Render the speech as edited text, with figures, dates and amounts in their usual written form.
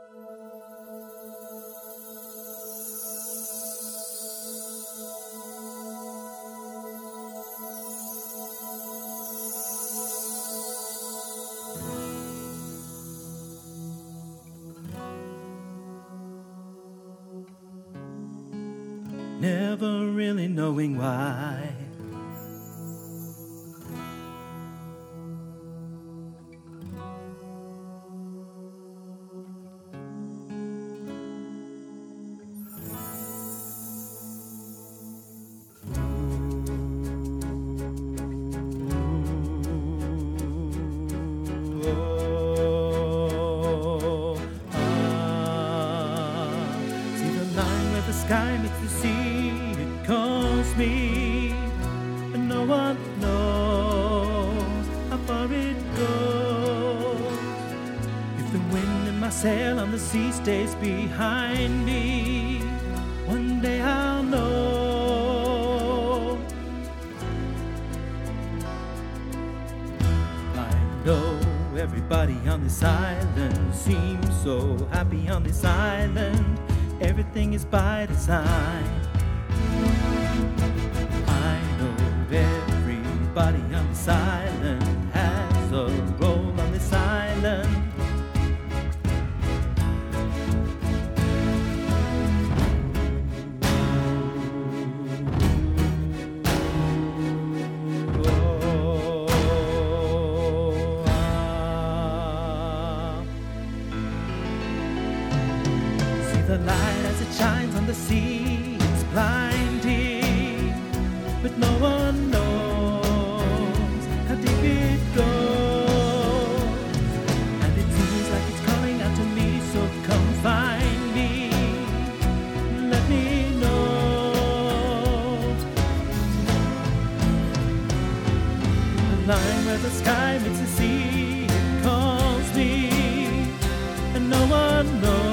Never really knowing why. See the line where the sky meets the sea, it calls me, and no one knows how far it goes. If the wind in my sail on the sea stays behind me, one day I'll know. I know everybody on this island seems so happy on this island. Everything is by design. I know everybody on this island has a role on this island. The light as it shines on the sea, it's blinding, but no one knows how deep it goes. And it seems like it's calling out to me, so come find me, let me know. The line where the sky meets the sea, it calls me, and no one knows.